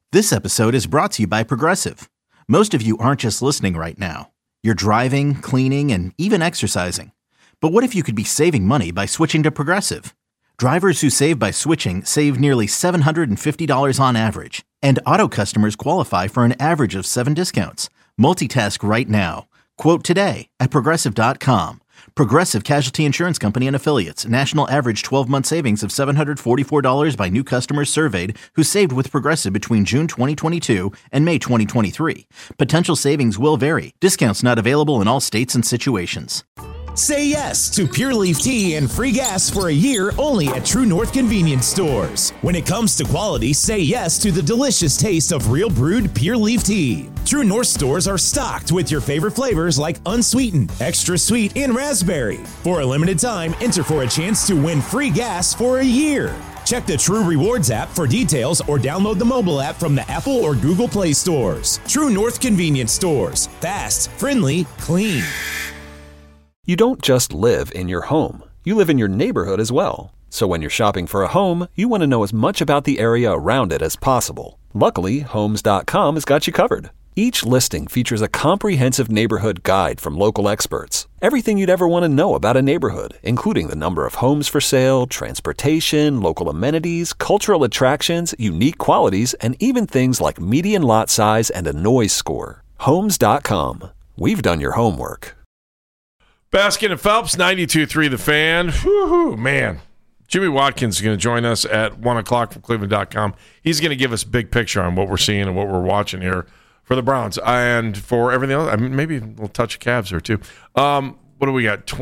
This episode is brought to you by Progressive. Most of you aren't just listening right now. You're driving, cleaning, and even exercising. But what if you could be saving money by switching to Progressive? Drivers who save by switching save nearly $750 on average. And auto customers qualify for an average of 7 discounts. Multitask right now. Quote today at Progressive.com. Progressive Casualty Insurance Company and Affiliates. National average 12-month savings of $744 by new customers surveyed who saved with Progressive between June 2022 and May 2023. Potential savings will vary. Discounts not available in all states and situations. Say yes to Pure Leaf Tea and free gas for a year only at True North Convenience Stores. When it comes to quality, say yes to the delicious taste of real brewed Pure Leaf Tea. True North stores are stocked with your favorite flavors like unsweetened, extra sweet, and raspberry. For a limited time, enter for a chance to win free gas for a year. Check the True Rewards app for details or download the mobile app from the Apple or Google Play stores. True North Convenience Stores. Fast, friendly, clean. You don't just live in your home. You live in your neighborhood as well. So when you're shopping for a home, you want to know as much about the area around it as possible. Luckily, Homes.com has got you covered. Each listing features a comprehensive neighborhood guide from local experts. Everything you'd ever want to know about a neighborhood, including the number of homes for sale, transportation, local amenities, cultural attractions, unique qualities, and even things like median lot size and a noise score. Homes.com. We've done your homework. Baskin and Phelps, 92.3 The Fan. Woo-hoo, man. Jimmy Watkins is going to join us at 1 o'clock from Cleveland.com. He's going to give us a big picture on what we're seeing and what we're watching here for the Browns. And for everything else, I mean, maybe a little touch of Cavs there, too. What do we got?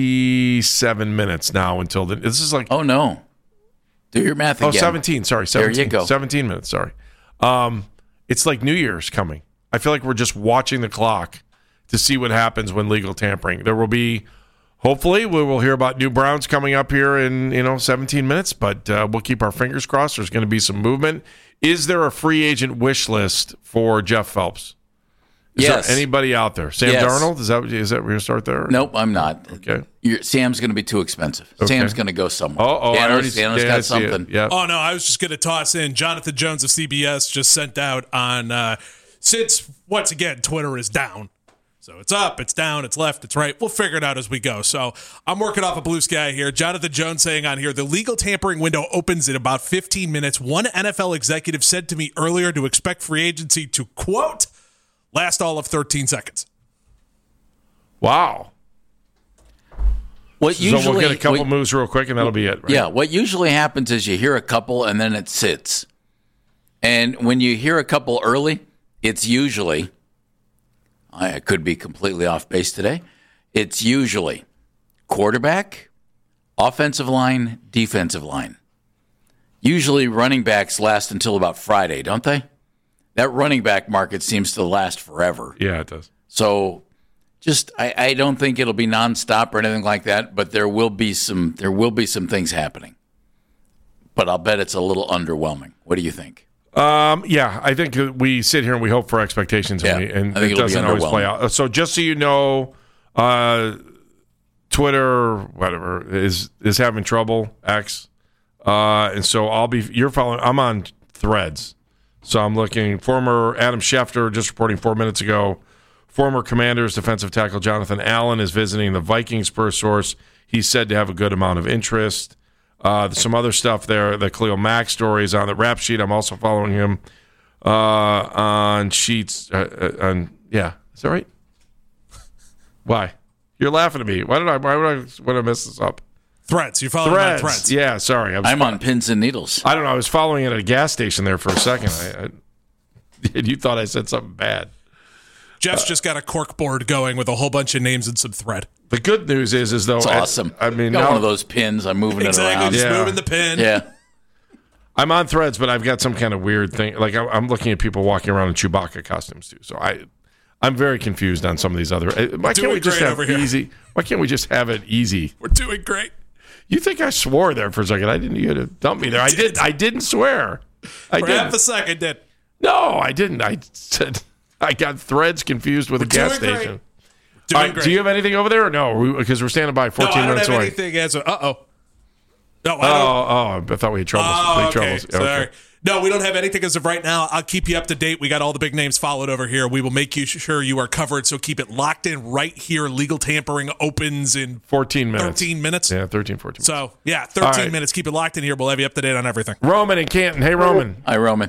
27 minutes now until this is like... Oh, no. Do your math again. 17. Sorry, 17. There you go. 17 minutes, sorry. It's like New Year's coming. I feel like we're just watching the clock to see what happens when legal tampering. There will be, hopefully, we will hear about new Browns coming up here in 17 minutes, but we'll keep our fingers crossed. There's going to be some movement. Is there a free agent wish list for Jeff Phelps? Is there anybody out there? Sam Darnold? Is that where you're going to start there? Nope, I'm not. Okay. Sam's going to be too expensive. Okay. Sam's going to go somewhere. Danner's got something. Yep. Oh, no, I was just going to toss in Jonathan Jones of CBS just sent out on, since, once again, Twitter is down. So it's up, it's down, it's left, it's right. We'll figure it out as we go. So I'm working off a blue sky here. Jonathan Jones saying on here, the legal tampering window opens in about 15 minutes. One NFL executive said to me earlier to expect free agency to, quote, last all of 13 seconds. Wow. So we'll get a couple moves real quick, and that'll be it, right? Yeah, what usually happens is you hear a couple, and then it sits. And when you hear a couple early, it's usually... I could be completely off base today. It's usually quarterback, offensive line, defensive line. Usually running backs last until about Friday, don't they? That running back market seems to last forever. Yeah, it does. So I don't think it'll be nonstop or anything like that, but there will be some things happening. But I'll bet it's a little underwhelming. What do you think? Yeah, I think we sit here and we hope for expectations, and it doesn't always play out. So just so you know, Twitter, whatever, is having trouble, X. And so I'm on Threads. So I'm looking, former Adam Schefter, just reporting 4 minutes ago, former Commanders defensive tackle Jonathan Allen is visiting the Vikings per source. He's said to have a good amount of interest. Some other stuff there. The Khalil Mack story is on the rap sheet. I'm also following him on sheets. Is that right? Why? You're laughing at me. Why would I mess this up? Threads. You're following on Threads. Yeah, sorry. I'm on pins and needles. I don't know. I was following it at a gas station there for a second. And you thought I said something bad. Jeff's just got a cork board going with a whole bunch of names and some thread. The good news is though, it's awesome. I mean, got one of those pins. I'm moving it around. Just moving the pin. Yeah. I'm on Threads, but I've got some kind of weird thing. Like I'm looking at people walking around in Chewbacca costumes too. So I'm very confused on some of these other. Why can't we just have easy? Why can't we just have it easy? We're doing great. You think I swore there for a second? I didn't. You had to dump me there. I did. I didn't swear. For half a second, did. No, I didn't. I said I got Threads confused with a gas station. All right, do you have anything over there or no? Because we're standing by 14 minutes away. I don't have anything as No, I thought we had troubles. Okay. Sorry. No, we don't have anything as of right now. I'll keep you up to date. We got all the big names followed over here. We will make you sure you are covered, so keep it locked in right here. Legal tampering opens in 14 minutes. 13 minutes? Yeah, 13, 14 minutes. So, 13 minutes. Keep it locked in here. We'll have you up to date on everything. Roman in Canton. Hey, Roman. Hi, Roman.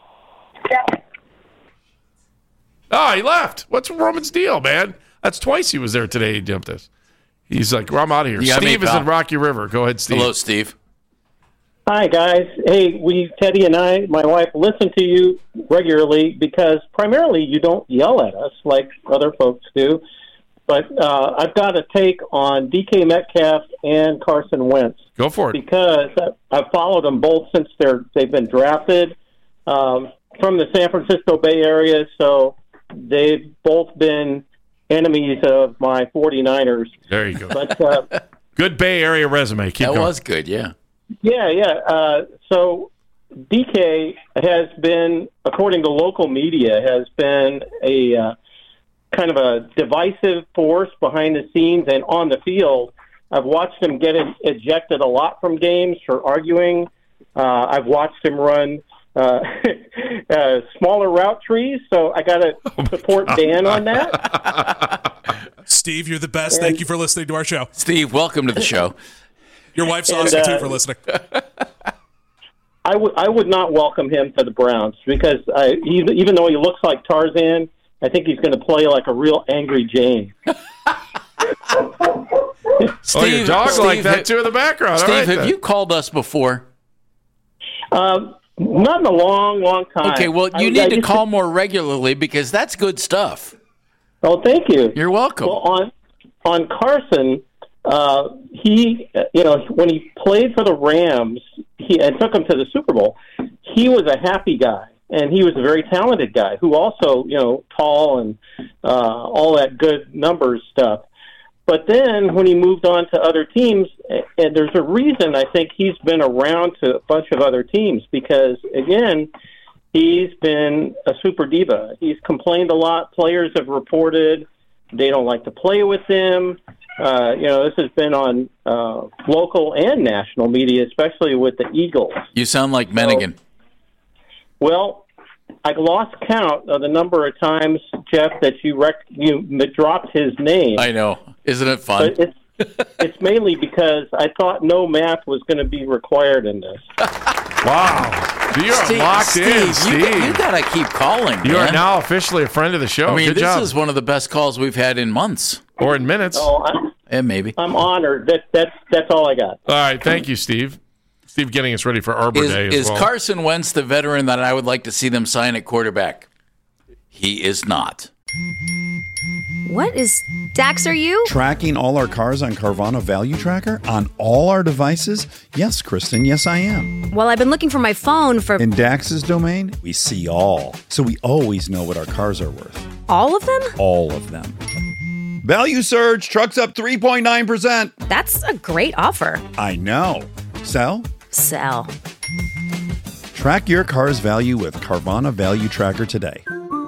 Oh, he left. What's Roman's deal, man? That's twice he was there today. He jumped us. He's like, well, I'm out of here. You got me, Steve is pal. in Rocky River. Go ahead, Steve. Hello, Steve. Hi, guys. Hey, Teddy and I, my wife, listen to you regularly because primarily you don't yell at us like other folks do. But I've got a take on DK Metcalf and Carson Wentz. Go for it. Because I've followed them both since they've been drafted from the San Francisco Bay Area, so they've both been enemies of my 49ers. There you go. But good Bay Area resume. Keep That going. was good, yeah. Yeah. So DK has been, according to local media, has been a kind of a divisive force behind the scenes and on the field. I've watched him get ejected a lot from games for arguing. I've watched him run smaller route trees, so I got to support Dan on that. Steve, you're the best. Thank you for listening to our show. Steve, welcome to the show. Your wife's awesome, too, for listening. I would not welcome him to the Browns because even though he looks like Tarzan, I think he's going to play like a real angry Jane. Steve, your dog Steve, like that, too, in the background. Steve, All right, have then. you called us before? Not in a long time. Okay, well, you need to call more regularly because that's good stuff. Oh, thank you. You're welcome. Well, on Carson, he, when he played for the Rams, and took him to the Super Bowl, he was a happy guy, and he was a very talented guy who also, tall and all that good numbers stuff. But then when he moved on to other teams, and there's a reason I think he's been around to a bunch of other teams because, again, he's been a super diva. He's complained a lot. Players have reported they don't like to play with him. This has been on local and national media, especially with the Eagles. You sound like Mennigan. Well, I lost count of the number of times, Jeff, that you dropped his name. I know. Isn't it fun? But it's mainly because I thought no math was going to be required in this. Wow. You are locked in, Steve. You got to keep calling, You man. are now officially a friend of the show. I mean, Good this job. is one of the best calls we've had in months. Or in minutes. And maybe. I'm honored. That's all I got. All right. Thank you, Steve. Steve getting us ready for Arbor Day as Is well. Carson Wentz the veteran that I would like to see them sign at quarterback? He is not. What is... Dax, are you? Tracking all our cars on Carvana Value Tracker on all our devices? Yes, Kristen, yes, I am. Well, I've been looking for my phone for... In Dax's domain, we see all. So we always know what our cars are worth. All of them? All of them. Value surge, trucks up 3.9%. That's a great offer. I know. Sell? Sell. Track your car's value with Carvana Value Tracker today.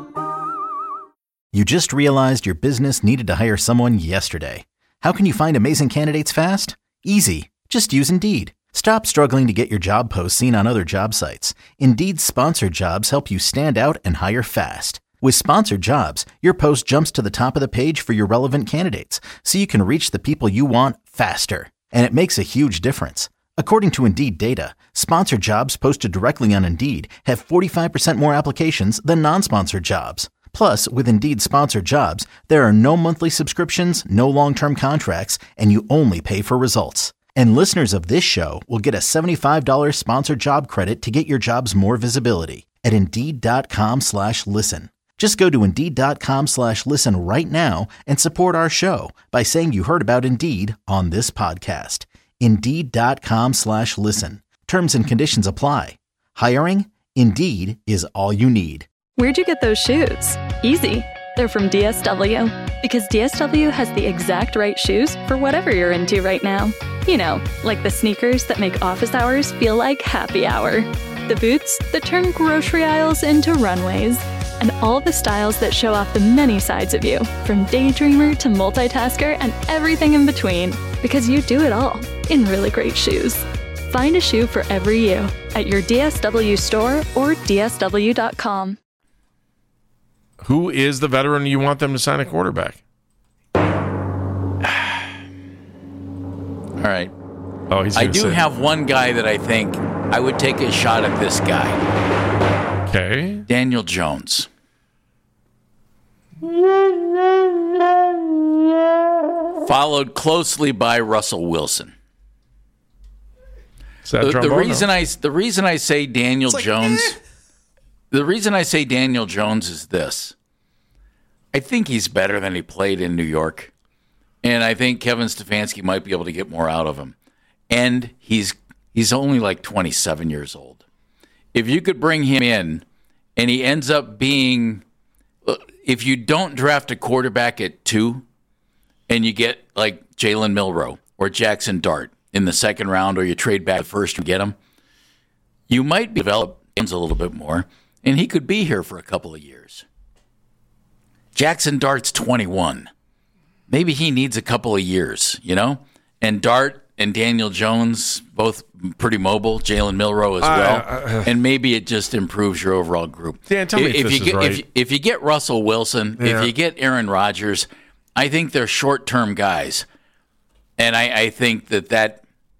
You just realized your business needed to hire someone yesterday. How can you find amazing candidates fast? Easy. Just use Indeed. Stop struggling to get your job posts seen on other job sites. Indeed's sponsored jobs help you stand out and hire fast. With sponsored jobs, your post jumps to the top of the page for your relevant candidates, so you can reach the people you want faster. And it makes a huge difference. According to Indeed data, sponsored jobs posted directly on Indeed have 45% more applications than non-sponsored jobs. Plus, with Indeed sponsored jobs, there are no monthly subscriptions, no long-term contracts, and you only pay for results. And listeners of this show will get a $75 sponsored job credit to get your jobs more visibility at Indeed.com/listen. Just go to Indeed.com/listen right now and support our show by saying you heard about Indeed on this podcast. Indeed.com/listen. Terms and conditions apply. Hiring? Indeed is all you need. Where'd you get those shoes? Easy. They're from DSW. Because DSW has the exact right shoes for whatever you're into right now. You know, like the sneakers that make office hours feel like happy hour. The boots that turn grocery aisles into runways. And all the styles that show off the many sides of you, from daydreamer to multitasker and everything in between. Because you do it all in really great shoes. Find a shoe for every you at your DSW store or DSW.com. Who is the veteran you want them to sign a quarterback? All right. Oh, he's. I do have one guy that I think I would take a shot at this guy. Okay. Daniel Jones. Followed closely by Russell Wilson. Is that The reason I say Daniel Jones, the reason I say Daniel Jones is this. I think he's better than he played in New York, and I think Kevin Stefanski might be able to get more out of him. And he's only like 27 years old. If you could bring him in, and he ends up being, if you don't draft a quarterback at 2, and you get like Jalen Milroe or Jackson Dart in the second round, or you trade back the first and get him, you might develop Jones a little bit more, and he could be here for a couple of years. Jackson Dart's 21. Maybe he needs a couple of years, you know? And Dart and Daniel Jones, both pretty mobile, Jalen Milroe as well. And maybe it just improves your overall group. Dan, tell me if this is right. If you get Russell Wilson, if you get Aaron Rodgers, I think they're short-term guys. And I think that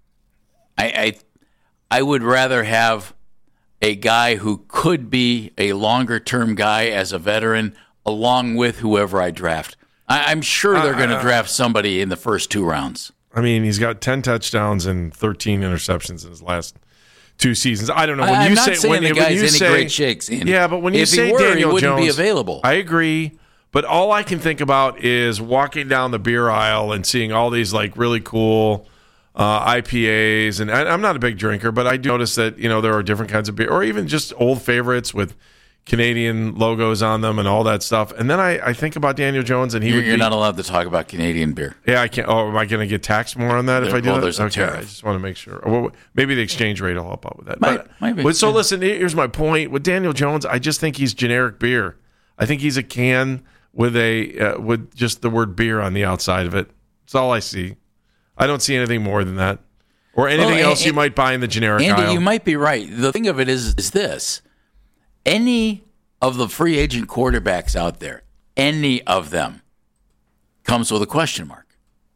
I would rather have a guy who could be a longer-term guy as a veteran along with whoever I draft. I'm sure they're going to draft somebody in the first 2 rounds. I mean, he's got 10 touchdowns and 13 interceptions in his last 2 seasons. I don't know. I'm not saying the guy's any great shakes. Andy. Yeah, but when you say Daniel Jones, he wouldn't be available. I agree. But all I can think about is walking down the beer aisle and seeing all these like really cool IPAs. And I'm not a big drinker, but I do notice that, you know, there are different kinds of beer, or even just old favorites with Canadian logos on them and all that stuff. And then I think about Daniel Jones, and you're not allowed to talk about Canadian beer. Yeah, I can't. Oh, am I going to get taxed more on that if I do that? There's a tariff. I just want to make sure. Well, maybe the exchange rate will help out with that. Maybe. But so listen, here's my point. With Daniel Jones, I just think he's generic beer. I think he's a can with with just the word beer on the outside of it. That's all I see. I don't see anything more than that, or anything else you might buy in the generic aisle. Andy, you might be right. The thing of it is this: any of the free agent quarterbacks out there, any of them comes with a question mark.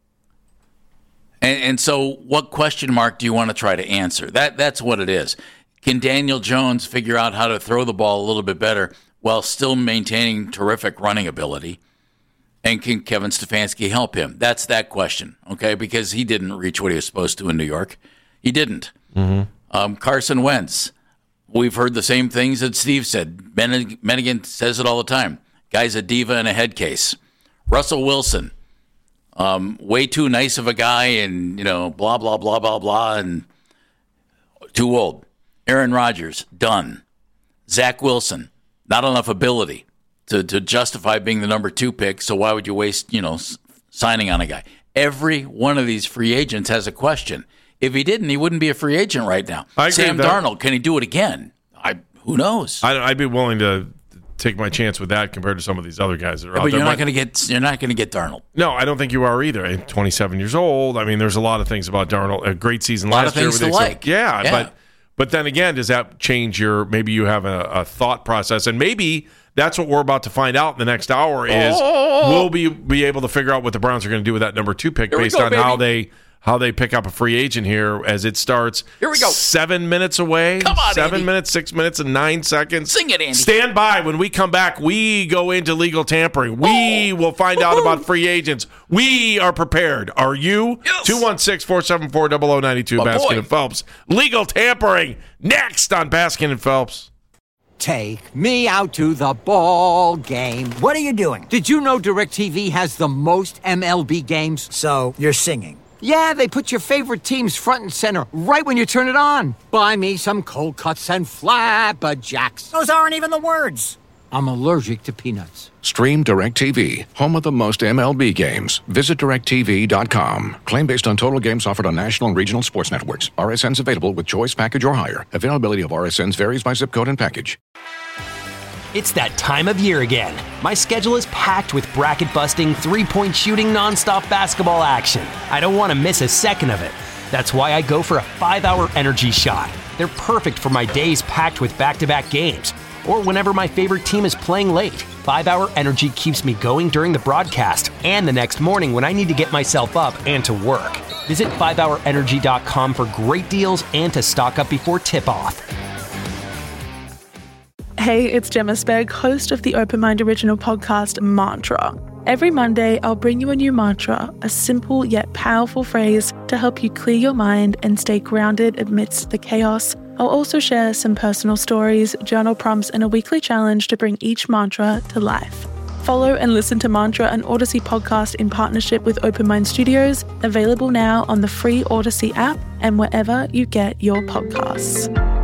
And so what question mark do you want to try to answer? That's what it is. Can Daniel Jones figure out how to throw the ball a little bit better while still maintaining terrific running ability? And can Kevin Stefanski help him? That's that question, okay? Because he didn't reach what he was supposed to in New York. He didn't. Mm-hmm. Carson Wentz. We've heard the same things that Steve said. Menigan says it all the time. Guy's a diva and a head case. Russell Wilson, way too nice of a guy, and blah blah blah blah blah, and too old. Aaron Rodgers, done. Zach Wilson, not enough ability to justify being the number 2 pick. So why would you waste signing on a guy? Every one of these free agents has a question. If he didn't, he wouldn't be a free agent right now. Sam Darnold, can he do it again? Who knows? I'd be willing to take my chance with that compared to some of these other guys that are out but there. You're not going to get Darnold. No, I don't think you are either. 27 years old. I mean, there's a lot of things about Darnold. A great season last year. A lot of things to like. Yeah. But then again, does that change maybe you have a thought process, and maybe that's what we're about to find out in the next hour is we'll be able to figure out what the Browns are going to do with that number 2 pick based on how they pick up a free agent here as it starts. Here we go. 7 minutes away. Come on, 7 Andy. minutes, 6 minutes, and 9 seconds. Sing it, Andy. Stand by. When we come back, we go into legal tampering. We will find out about free agents. We are prepared. Are you? Yes. 216-474-0092, Baskin and Phelps. Legal tampering next on Baskin and Phelps. Take me out to the ball game. What are you doing? Did you know DirecTV has the most MLB games? So you're singing. Yeah, they put your favorite teams front and center right when you turn it on. Buy me some cold cuts and flapjacks. Those aren't even the words. I'm allergic to peanuts. Stream DirecTV, home of the most MLB games. Visit DirecTV.com. Claim based on total games offered on national and regional sports networks. RSNs available with choice package or higher. Availability of RSNs varies by zip code and package. It's that time of year again. My schedule is packed with bracket-busting, three-point shooting, nonstop basketball action. I don't want to miss a second of it. That's why I go for a 5-Hour Energy shot. They're perfect for my days packed with back-to-back games, or whenever my favorite team is playing late. 5-Hour Energy keeps me going during the broadcast and the next morning when I need to get myself up and to work. Visit 5hourenergy.com for great deals and to stock up before tip-off. Hey, it's Gemma Spegg, host of the Open Mind original podcast, Mantra. Every Monday, I'll bring you a new mantra, a simple yet powerful phrase to help you clear your mind and stay grounded amidst the chaos. I'll also share some personal stories, journal prompts, and a weekly challenge to bring each mantra to life. Follow and listen to Mantra, an Odyssey podcast in partnership with Open Mind Studios, available now on the free Odyssey app and wherever you get your podcasts.